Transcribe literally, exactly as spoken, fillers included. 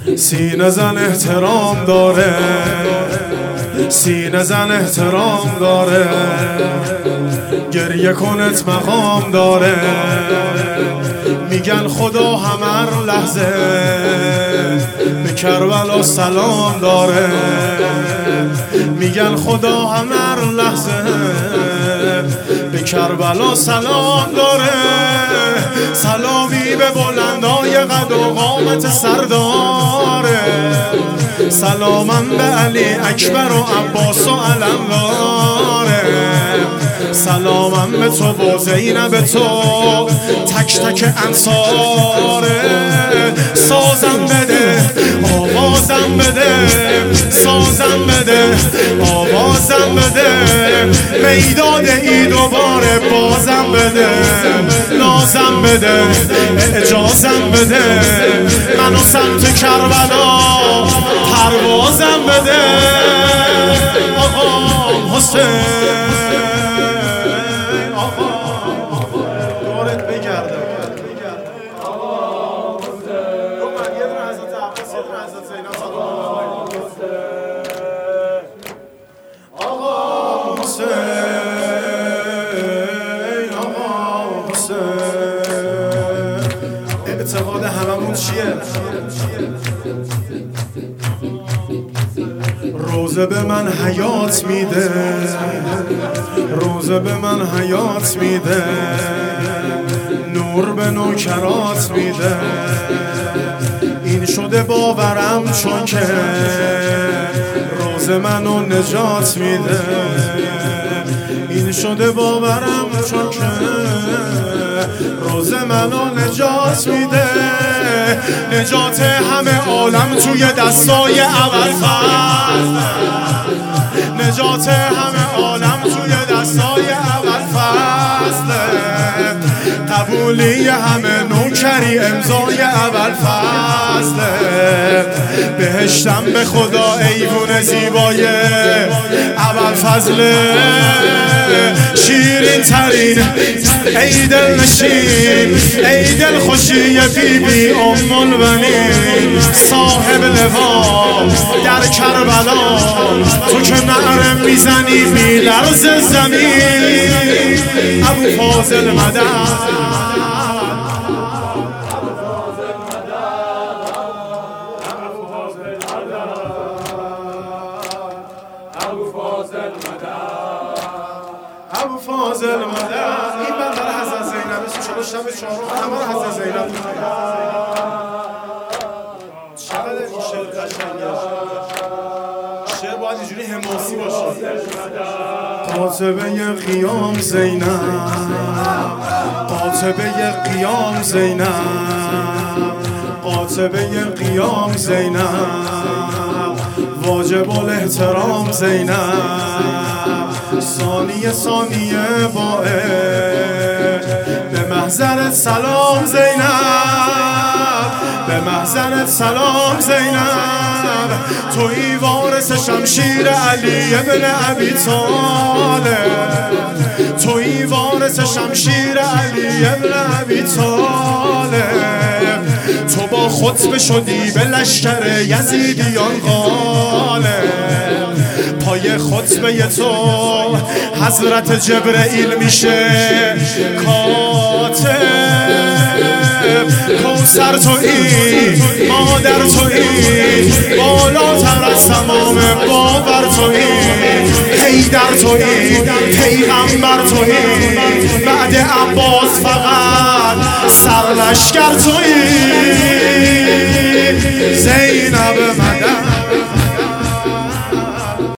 سینه زن احترام داره، سینه زن احترام داره، گریه کنت مقام داره. میگن خدا همه لحظه به کربلا سلام داره. میگن خدا همه لحظه به کربلا سلام داره. سلامی به بلندای قد و قامت سرداره. سلامم به علی اکبر و عباس و علمداره. سلامم به تو و زینب تو تک تک انصاره. سازم بده آوازم بده، سازم بده آوازم بده. میداد ای دوباره بازم بده، نازم بده اجازم بده. منو سمت کربلا پروازم بده. آقا حسین اعتقاد هممون چیه؟ روزه به من حیات میده، روزه به من حیات میده، نور به نوکرات میده. این شده باورم چون که روزه منو نجات میده. این شده باورم چون که روزه منو نجات میده. نجات همه عالم توی دستای ابوالفضل. نجات همه عالم توی دستای ابوالفضل. قبولی همه نوکری امضای ابوالفضل. بهشتم به خدا ایوون زیبای ابوالفضل. شیرین ترین ای دل نشین، ای دل خوشی بی بی ام البنین. صاحب لوا در کربلا، تو که نعره میزنی میلرز زمین. ابو فاضل مدد، ابو فاضل مدد. این بندر حضرت زینب چرا شب چهارم همه رو حضرت زینب می‌خواد. چقدر این شعر قشنگه. شعر باید اینجوری حماسی باشه. قاطبه قیام زینب، قاطبه قیام زینب، قاطبه قیام زینب. واجب الاحترام زینب. ثانیه ثانیه باعث به محضرت سلام زینب، به محضرت سلام زینب. تویی وارث شمشیر علی ابن ابی طالب. تویی وارث شمشیر علی ابن ابی طالب. تو با خطبه شدی به لشکر یزیدیان غالب. پای خطبه تو حضرت جبرئیل میشه کاتب. کوثر تویی، مادر تویی، بالاتر از تمام باور تویی. حیدر تویی، پیغمبر تویی، بعد عباس فقط سرلشکر تویی.